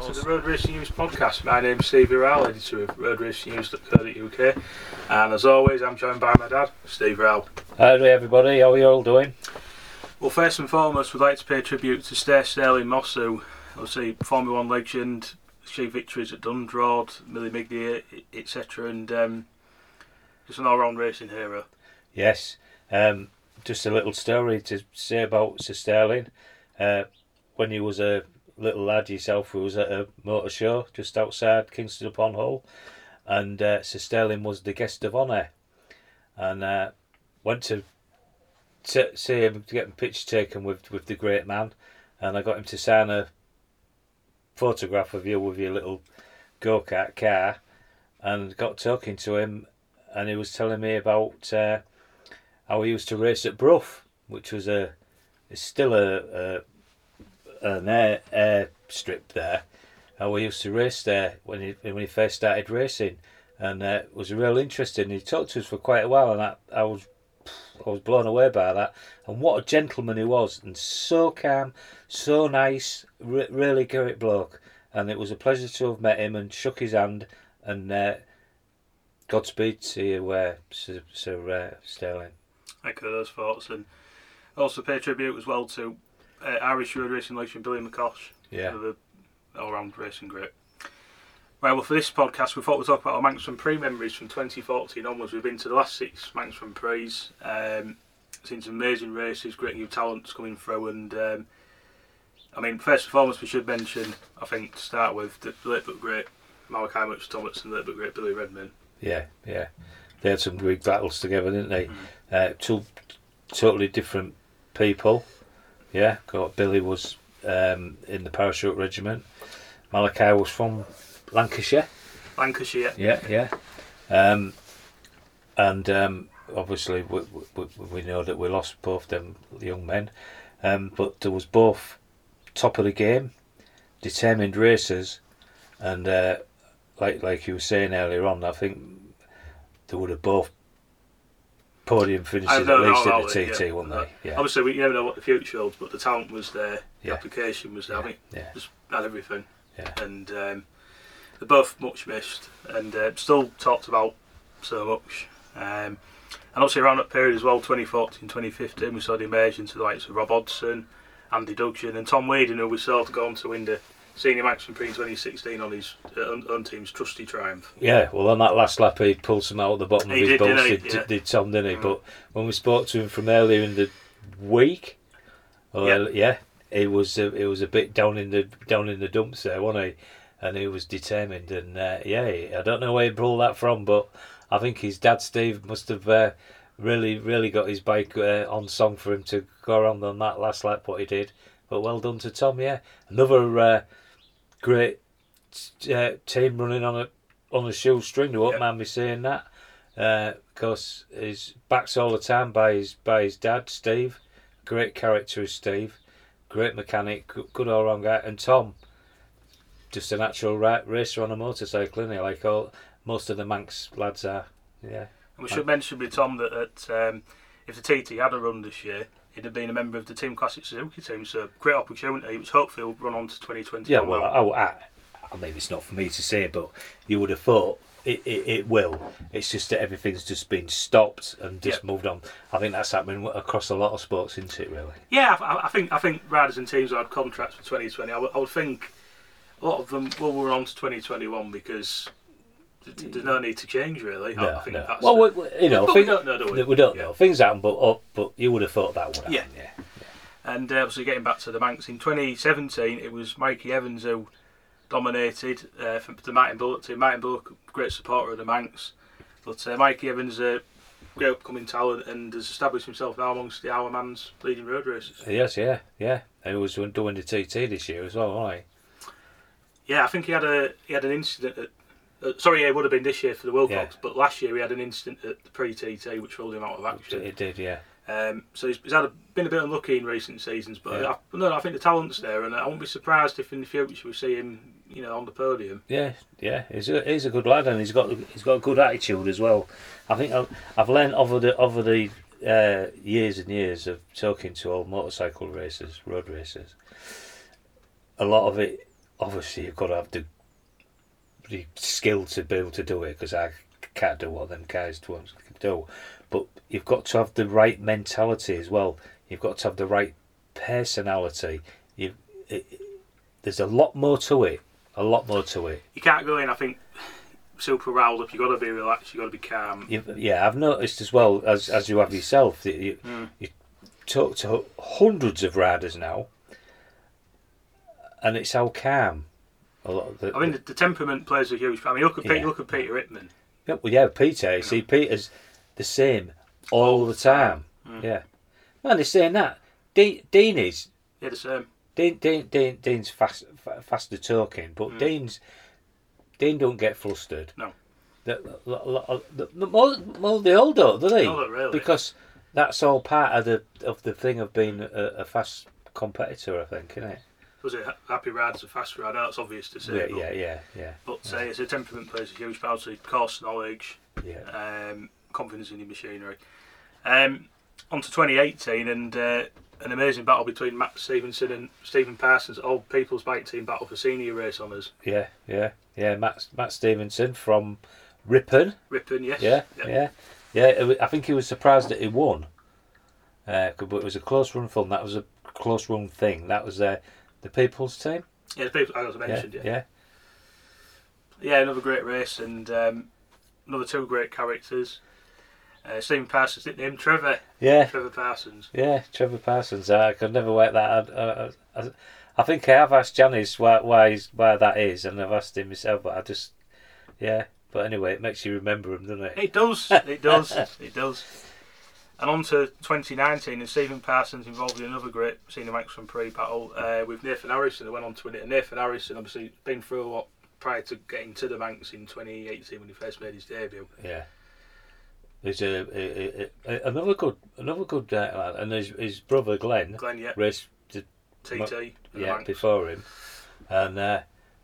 to the Road Racing News podcast. My name's Steve Rowell, editor of roadracingnews.co.uk, and as always I'm joined by my dad, Steve Rowell. Hi everybody, how are you all doing? Well, first and foremost we'd like to pay tribute to Sterling Moss, who obviously Formula 1 legend, achieved victories at Dundrod, Millie Migdier, etc, and just an all-round racing hero. Yes, just a little story to say about Sir Sterling. When he was a little lad yourself, who was at a motor show just outside Kingston upon Hull, and Sir Sterling was the guest of honour, and went to see him, getting pictures taken with the great man, and I got him to sign a photograph of you with your little go-kart car, and got talking to him, and he was telling me about how he used to race at Brough, which was still an air strip there. How he used to race there when he first started racing, and it was real interesting. He talked to us for quite a while, and I was blown away by that. And what a gentleman he was, and so calm, so nice, really great bloke. And it was a pleasure to have met him and shook his hand. And Godspeed to you, Sir Sterling. Echo those thoughts, and also pay tribute as well to Irish road racing legend Billy McCosh, the all-round racing great. Right, well, for this podcast we thought we'd talk about our Manx Grand Prix memories from 2014 onwards. We've been to the last 6 Manx Grand Prix, seen some amazing races, great new talents coming through, and I mean, first and foremost we should mention, I think to start with, the late but great Malachi Much-Thomas and the late but great Billy Redmayne. Yeah. They had some big battles together, didn't they? Two totally different people. Yeah, Billy was in the parachute regiment. Malachi was from Lancashire. Yeah. And obviously we know that we lost both them young men, but there was both top of the game, determined racers, and like you were saying earlier on, I think they would have both podium finishes at least at the TT, wouldn't they? Yeah. Obviously, we never know what the future holds, but the talent was there, the application was there. I think just had everything. Yeah. And they're both much missed, and still talked about so much. And obviously, around that period as well, 2014, 2015, we saw the emergence of the likes of Rob Hodgson, Andy Duggan, and Tom Wheadon, who we saw to go on to win the Senior Manx Grand Prix 2016 on his own team's trusty triumph. Yeah, well, on that last lap he pulled some out of the bottom of his boots, did Tom, didn't he? But when we spoke to him from earlier in the week, he was a bit down in the dumps there, wasn't he? And he was determined, and I don't know where he pulled that from, but I think his dad Steve must have really got his bike on song for him to go around on that last lap, what he did. But well done to Tom, another great team running on a shoestring. I won't mind me saying that, because he's backed all the time by his dad Steve. Great character is Steve, great mechanic, good all round guy, and Tom, just a natural racer on a motorcycle, isn't he? Like most of the Manx lads are. Yeah. And we should mention with Tom that if the TT had a run this year, he'd have been a member of the Team Classic Suzuki team, so great opportunity, which hopefully will run on to 2020. Yeah, well, I mean, it's not for me to say, but you would have thought it will. It's just that everything's just been stopped and just moved on. I think that's happening across a lot of sports, isn't it, really? Yeah, I think riders and teams who had contracts for 2020, I would think a lot of them will run on to 2021 because there's no need to change, really. No, I think that's well, we don't know, do we? We don't know. Things happen, but you would have thought that would happen. Yeah. And obviously, getting back to the Manx, in 2017, it was Mikey Evans who dominated for the Martin Bullock team. Martin Bullock, great supporter of the Manx, but Mikey Evans, great upcoming talent, and has established himself now amongst the Our Man's leading road racers. Yes, yeah. He was doing the TT this year as well, wasn't he? Yeah, I think he had an incident at. It would have been this year for the Wilcox, but last year he had an incident at the pre-TT which ruled him out of action. It did, yeah. So he's been a bit unlucky in recent seasons, but I think the talent's there, and I wouldn't be surprised if in the future we see him, on the podium. Yeah. He's a good lad, and he's got a good attitude as well. I think I've learned over the years and years of talking to old motorcycle racers, road racers. A lot of it obviously you've got to have the skill to be able to do it, because I can't do what them guys do. But you've got to have the right mentality as well. You've got to have the right personality. There's a lot more to it. A lot more to it. You can't go in, I think, super riled up. You've got to be relaxed. You've got to be calm. Yeah, I've noticed as well, as you have yourself, that you talk to hundreds of riders now, and it's how calm. A lot of the temperament plays a huge. I mean, look at Peter Hickman. Yeah, well, yeah, Peter. You see, Peter's the same all the time. Yeah, man, they're saying that. Dean is. Yeah, the same. Dean's faster talking, but Dean don't get flustered. No. They all don't, do they? No, really. Because that's all part of the thing of being a fast competitor, I think, isn't it? Was it happy rider's a fast rider? That's obvious to say. Yeah. But it's a temperament plays a huge part. So course knowledge, confidence in your machinery. On to 2018 and an amazing battle between Matt Stevenson and Stephen Parsons, old People's Bike Team battle for senior race honours. Yeah. Matt Stevenson from Ripon. Ripon, yes. Yeah. I think he was surprised that he won. But it was a close run for him. That was a close run thing. That was the People's Team. Yeah, the People, as I mentioned. Yeah. Another great race and another two great characters. Stephen Parsons nicknamed Trevor. Yeah. Trevor Parsons. Yeah, Trevor Parsons. I could never work that out. I think I have asked Janice why that is, and I've asked him myself, but I just, But anyway, it makes you remember him, doesn't it? It does. It does. And on to 2019, and Stephen Parsons involved in another great Senior Manx Grand Prix battle with Nathan Harrison, who went on to win it. And Nathan Harrison, obviously, been through a lot prior to getting to the Manx in 2018 when he first made his debut. Yeah. There's another good lad, and his brother Glenn raced TT before him, and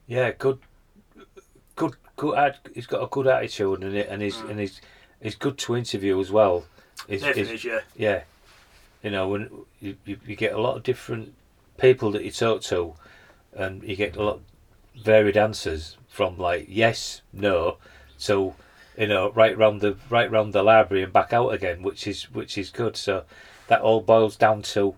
good. He's got a good attitude, and he's good to interview as well. Yeah. You know, when you get a lot of different people that you talk to, and you get a lot of varied answers from like yes, no, so. You know, right round the library and back out again, which is good. So that all boils down to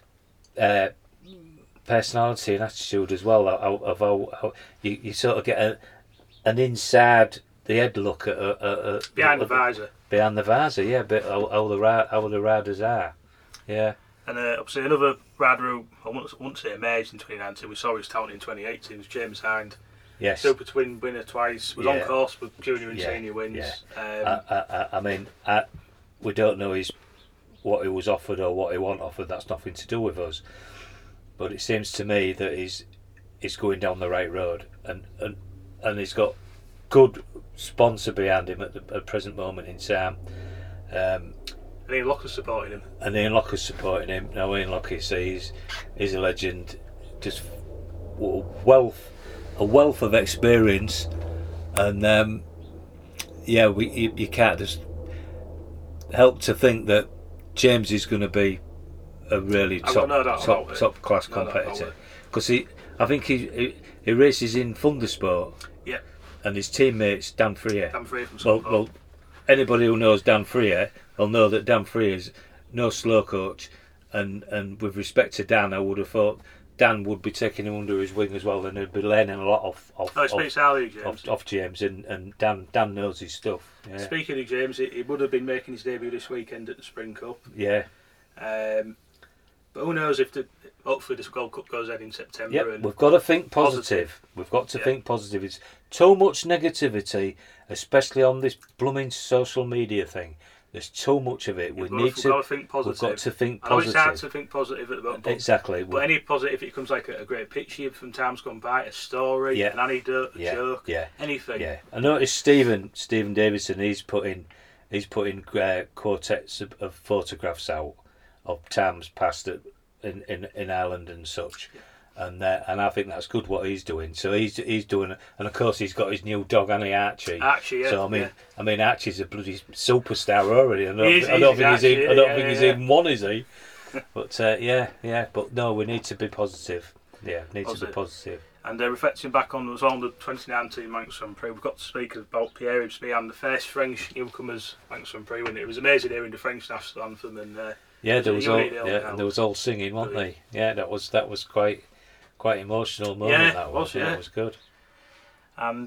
personality and attitude as well. Of how you sort of get an inside the head look at behind the visor. Behind the visor, yeah. But how the riders are, yeah. And obviously another rider who I wouldn't say amazed in 2019. We saw his talent in 2018 was James Hind. Yes. Super Twin winner twice. Was on course with junior and senior wins. Yeah. I mean, we don't know what he was offered or what he wasn't offered. That's nothing to do with us. But it seems to me that he's going down the right road, and he's got good sponsor behind him at the present moment in time. And Ian Locker's supporting him. Now Ian Locker, he's a legend. Just a wealth of experience, and you can't just help to think that James is going to be a really top class competitor, because I think he races in Thundersport, and his teammates Dan Freer. Well, anybody who knows Dan Freer will know that Dan Freer is no slow coach, and with respect to Dan, I would have thought Dan would be taking him under his wing as well, and he'd be learning a lot off James, and Dan knows his stuff. Yeah. Speaking of James, he would have been making his debut this weekend at the Spring Cup. Yeah. But who knows if hopefully this Gold Cup goes ahead in September. Yep, and we've got to think positive. We've got to think positive. It's too much negativity, especially on this blooming social media thing. There's too much of it. We've got to think positive. We've got to think positive. I know it's hard to think positive at the moment. Exactly. But any positive, it comes like a great picture from times gone by, a story, an anecdote, a joke, anything. Yeah. I noticed Stephen Davidson. He's putting quartets of photographs out of times past in Ireland and such. Yeah. And I think that's good what he's doing. So he's doing, and of course he's got his new dog, Archie. Archie, yeah. So I mean Archie's a bloody superstar already. I don't think he's even one, is he? But But no, we need to be positive. Yeah, to be positive. And reflecting back on the 2019 Manx Grand Prix, we've got to speak about Pierre Ibsby, the first French newcomers Manx Grand Prix winner. It was amazing hearing the French national anthem and there was all singing, wasn't they? Yeah, that was quite emotional moment. Yeah, that was. Yeah, it was good. And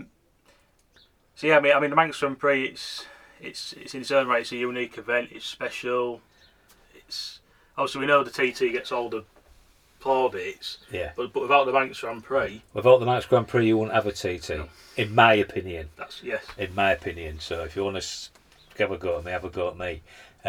so yeah, I mean the Manx Grand Prix, it's in its own right. It's a unique event. It's special. It's obviously we know the TT gets all the plaudits. Yeah. But without the Manx Grand Prix, you wouldn't have a TT, no. In my opinion. Yes. In my opinion. So if you want to have a go at me, have a go at me.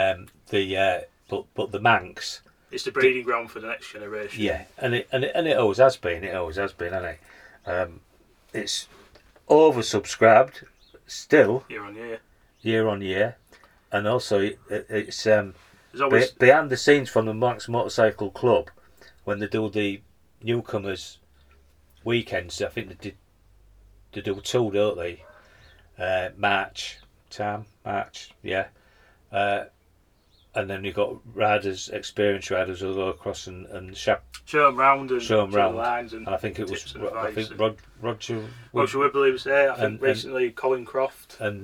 But the Manx. It's the breeding ground for the next generation. Yeah, and it always has been. It always has been, hasn't it? It's oversubscribed still. Year on year, and also it's always behind the scenes from the Manx Motorcycle Club when they do the newcomers weekends. I think they do two, don't they? March, yeah. And then you've got experienced riders who go across and show them round lines and I think it was Roger Whibley was there. I think recently Colin Croft and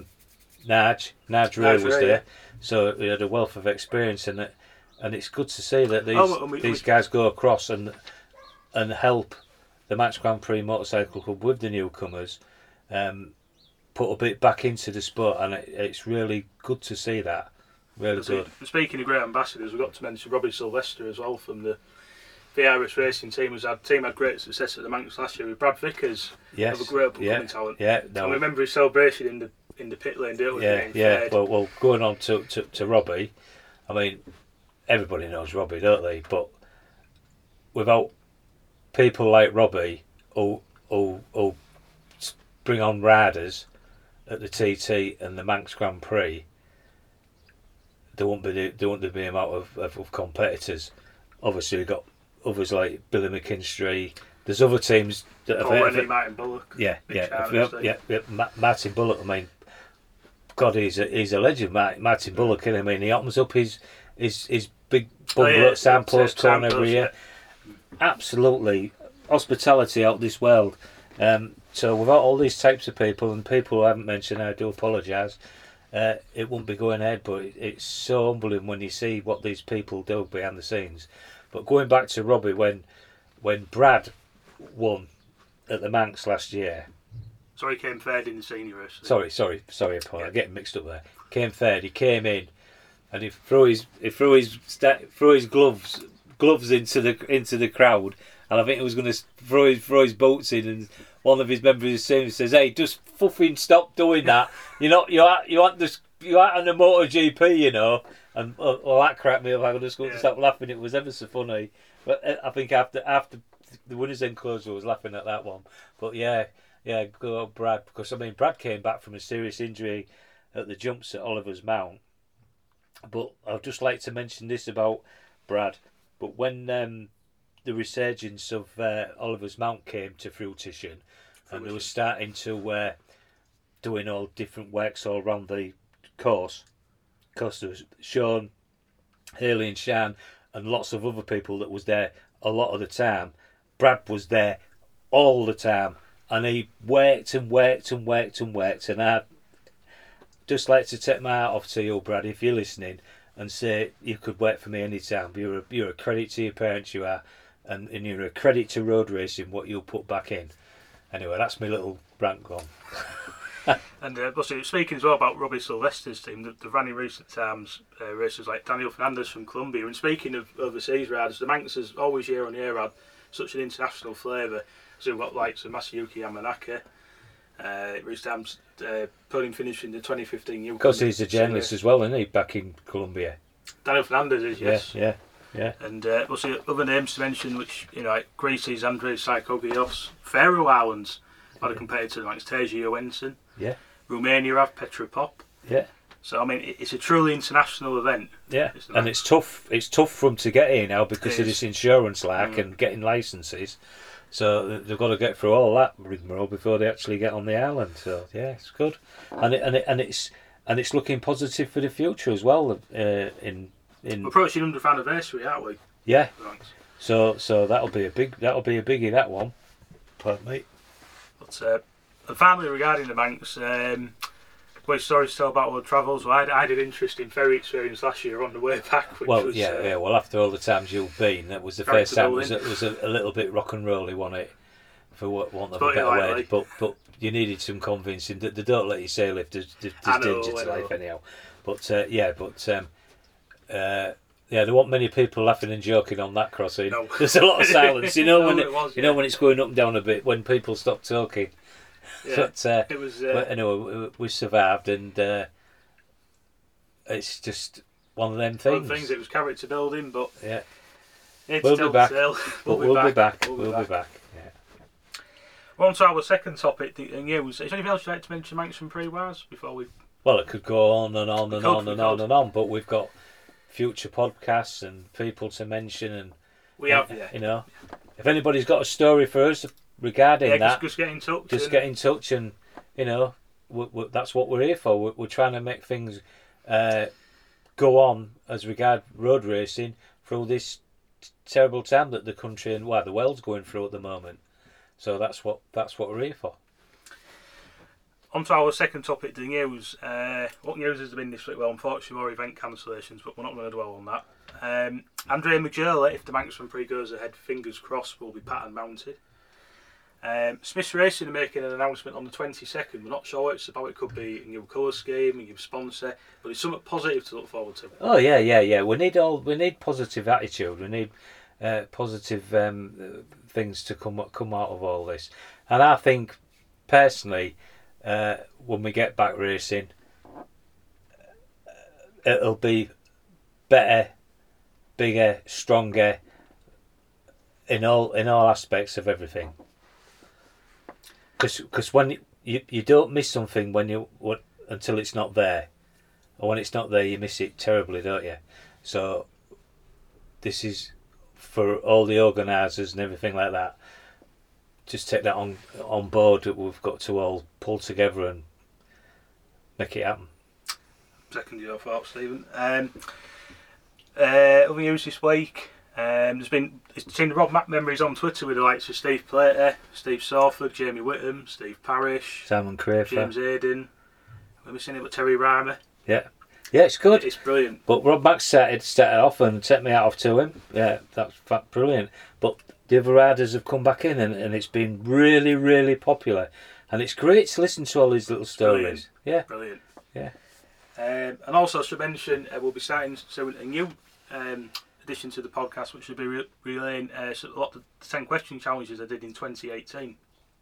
Naj Ray was there. Yeah. So he had a wealth of experience in it, and it's good to see that these guys go across and help the Manx Grand Prix Motorcycle Club with the newcomers, put a bit back into the sport, and it's really good to see that. Really good. Speaking of great ambassadors, we've got to mention Robbie Sylvester as well from the Irish racing team. Team had great success at the Manx last year with Brad Vickers. Yes. Of a great up-and-coming talent. Yeah. No. I remember his celebration in the pit lane. Well, going on to Robbie, I mean, everybody knows Robbie, don't they? But without people like Robbie who bring on riders at the TT and the Manx Grand Prix, there won't be the amount of competitors. Obviously, we've got others like Billy McKinstry. There's other teams that have Martin Bullock. Yeah. Martin Bullock. I mean, God, he's a legend. Martin Bullock. I mean, he opens up his big bungalow at Sandpost Corn every year. Yeah. Absolutely, hospitality out of this world. So without all these types of people and people who I haven't mentioned, I do apologise. It won't be going ahead, but it's so humbling when you see what these people do behind the scenes. But going back to Robbie, when Brad won at the Manx last year, he came third in the senior race. Sorry, Paul, I'm getting mixed up there. Came third. He came in, and he threw his gloves into the crowd, and I think he was going to throw his boots in, and one of his members of the team says, "Hey, just fucking stop doing that. You aren't on the MotoGP, you know." And that cracked me up. I just couldn't stop laughing. It was ever so funny. But I think after the winners' enclosure was laughing at that one. But yeah, good old Brad, because I mean Brad came back from a serious injury at the jumps at Oliver's Mount. But I'd just like to mention this about Brad. But when the resurgence of Oliver's Mount came to fruition, and they were starting to doing all different works all around the course. Because there was Sean, Haley and Shan and lots of other people that was there a lot of the time. Brad was there all the time, and he worked, and I'd just like to take my hat off to you, Brad, if you're listening, and say you could work for me anytime. You're a credit to your parents, you are, and you're a credit to road racing, what you'll put back in. Anyway, that's my little rant gone. And speaking as well about Robbie Sylvester's team, they've ran in recent times races like Daniel Fernandez from Colombia. And speaking of overseas riders, the Manx has always year on year had such an international flavour. So we've got likes of Masayuki Yamanaka. Recent times podium finish in the 2015 Yukon. Because he's a journalist as well, isn't he, back in Colombia? Daniel Fernandez is, yes. Yeah. And other names to mention, which, like Greece's Andres Psychogios, Faroe Islands had a competitor like Teja Johansson. Yeah. Romania have Petra Pop. Yeah. So I mean, it's a truly international event. Yeah, and it's tough. It's tough for them to get here now because of this insurance and getting licences. So they've got to get through all that rigmarole before they actually get on the island. So yeah, it's good, and it's looking positive for the future as well. We're approaching 100th anniversary, aren't we? Yeah. Thanks. So that'll be a biggie, that one. pardon me. But and finally, regarding the Manx, great stories to tell about all the travels. Well, I did interesting ferry experience last year on the way back. Which Well, was, yeah. Well, after all the times you've been, that was the first time. It was a little bit rock and rolly, wasn't it? For want of a better word. But you needed some convincing. They don't let you sail if there's danger to life anyhow. But there weren't many people laughing and joking on that crossing. No. There's a lot of silence. You know when when it's going up and down a bit, when people stop talking. Yeah, but it was. But anyway, we survived, and it's just one of them things. One of the things. It was character building, but yeah, we'll be back. We'll be back. Yeah. Well, on to our second topic, the news. Is there anything else you'd like to mention, Manx and Pre-Wars, before we? Well, it could go on and on and on and on and on, but we've got future podcasts and people to mention, and we have, you know, if anybody's got a story for us regarding that, just get in touch. Get in touch, and you know, that's what we're here for. We're trying to make things go on as regard road racing through this terrible time that the country and the world's going through at the moment. So that's what we're here for. On to our second topic, the news. What news has there been this week? Well, unfortunately, more event cancellations, but we're not going to dwell on that. Andrea Majorla, if the Manx Grand Prix goes ahead, fingers crossed, will be pattern mounted. Smiths Racing are making an announcement on the 22nd. We're not sure what it's about. It could be a new colour scheme, a new sponsor, but it's something positive to look forward to. Oh yeah. We need positive attitude. We need positive things to come out of all this. And I think personally, when we get back racing, it'll be better, bigger, stronger in all aspects of everything. Because when you don't miss something until it's not there, or when it's not there you miss it terribly, don't you? So this is for all the organisers and everything like that. Just take that on board. That we've got to all pull together and make it happen. Second your thoughts, Stephen. Other news this week. There's been seen the Rob Mac memories on Twitter with the likes of Steve Plater, Steve Sawford, Jamie Whittam, Steve Parrish, Simon Crafer, James Hayden. We've seen it with Terry Reimer. Yeah, it's good. It's brilliant. But Rob Mac started off and set me out off to him. Yeah, that's brilliant. But the other riders have come back in, and it's been really, really popular. And it's great to listen to all these little stories. Brilliant. Yeah. And also, to mention, we'll be starting soon a new addition to the podcast, which will be relaying a lot of the 10 question challenges I did in 2018.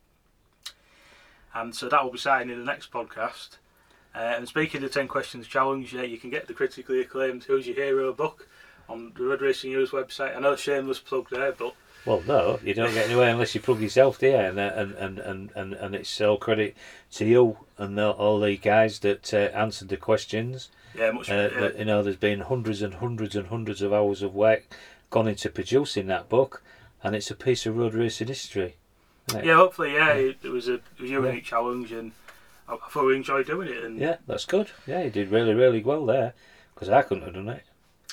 And so that will be starting in the next podcast. And speaking of the 10 questions challenge, you can get the critically acclaimed Who's Your Hero book on the Road Racing News website. I know shameless plug there, but well, no, you don't get anywhere unless you plug yourself there, and it's all credit to you and all the guys that answered the questions. Yeah, much. You know, there's been hundreds and hundreds and hundreds of hours of work gone into producing that book, and it's a piece of road racing history. Isn't it? Yeah, hopefully, it was a unique challenge, and I thought we enjoyed doing it. And yeah, that's good. Yeah, you did really, really well there, because I couldn't have done it.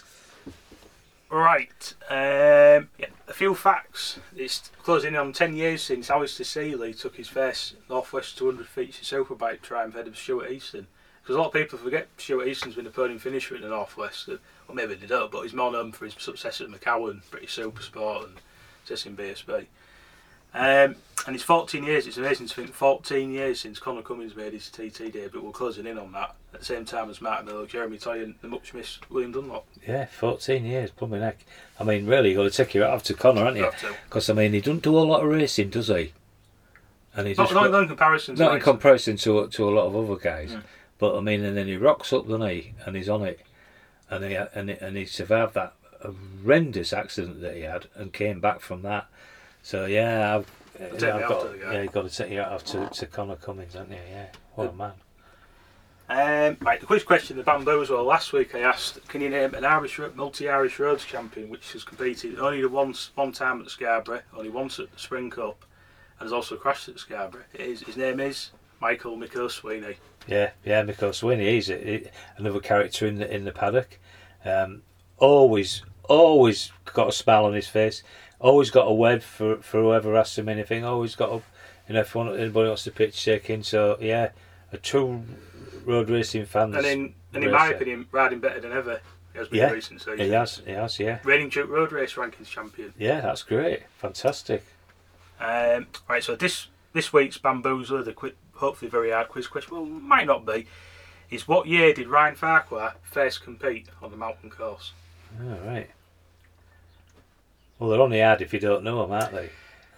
Right, a few facts. It's closing on 10 years since Alistair Seeley took his first Northwest 200 feature superbike triumph ahead of Stuart Easton. Because a lot of people forget Stuart Easton's been a podium finisher in the Northwest. Well, maybe they don't, but he's more known for his success at McCowan, British Supersport, and success in BSB. And it's 14 years. It's amazing to think 14 years since Conor Cummins made his TT debut. We're closing in on that at the same time as Martin Miller, Jeremy Toy, and the much missed William Dunlop. Yeah, 14 years, plumbing heck. I mean, really, you've got to take your hat off to Conor, haven't you? Because I mean, he doesn't do a lot of racing, does he? And he not in comparison. Not in comparison to a lot of other guys. Yeah. But I mean, and then he rocks up, doesn't he? And he's on it, and he survived that horrendous accident that he had and came back from that. So yeah, you've got to take your hat off to Conor Cummins, haven't you? Yeah, what a man. Right, the quiz question, the Bamboo as well. Last week I asked, can you name an multi-Irish Roads champion which has competed only one time at Scarborough, only once at the Spring Cup, and has also crashed at Scarborough? His name is Michael Miko Sweeney. Yeah, Miko Sweeney. He's another character in the paddock. Always always got a smile on his face. Always got a word for whoever asks him anything. Always got a, if anybody wants to pitch, shake in. So yeah, a true road racing fan. And in my opinion, riding better than ever. He has been in recent seasons. He has, yeah. Reigning Duke Road Race Rankings champion. Yeah, that's great. Fantastic. Right, so this week's Bamboozler, the hopefully very hard quiz question, well, might not be, is what year did Ryan Farquhar first compete on the mountain course? Oh, right. Well, they're only hard if you don't know them, aren't they?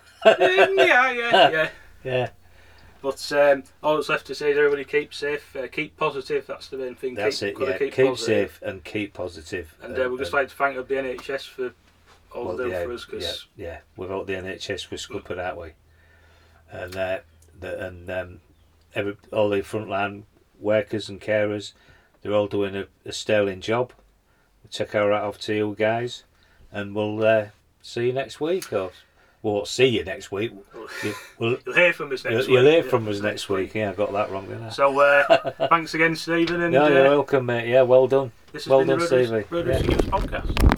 Yeah. Yeah. But all that's left to say is everybody keep safe, keep positive, that's the main thing. That's it, yeah. Keep safe and keep positive. And we'd just like to thank the NHS for all they do for us. Cause yeah, without the NHS we're scuppered, aren't we? And all the frontline workers and carers, they're all doing a sterling job. Check our hat off to you guys, and we'll see you next week. Or we won't see you next week. You'll hear from us next week. You'll hear from us next week. Yeah, I got that wrong, didn't I? So thanks again, Stephen. And, you're welcome, mate. Yeah, well done. This has well been done, the Stevie. Road Racing News podcast.